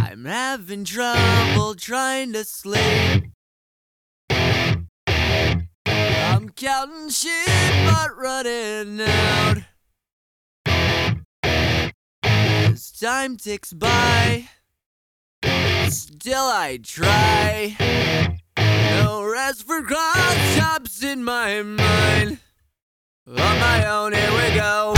I'm having trouble trying to sleep. I'm counting sheep but running out. As time ticks by, still I try. No rest for cross-tops in my mind. On my own, here we go.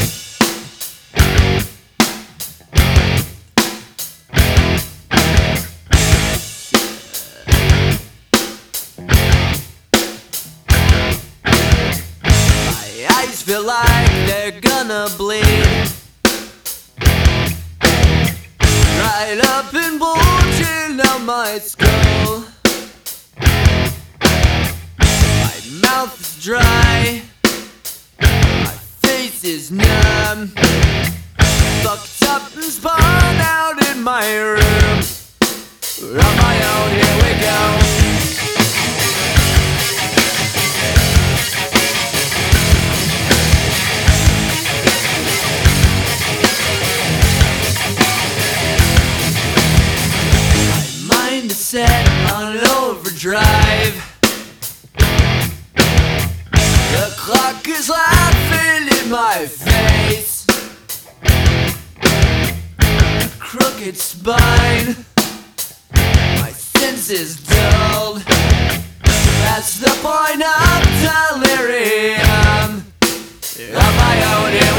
My eyes feel like they're gonna bleed. Right up and bulging out my skull. My mouth is dry. My face is numb. Fucked up and spun out in my room. On my own, here we go. Set on overdrive. The clock is laughing in my face. Crooked spine. My senses dulled. That's the point of delirium. On my own,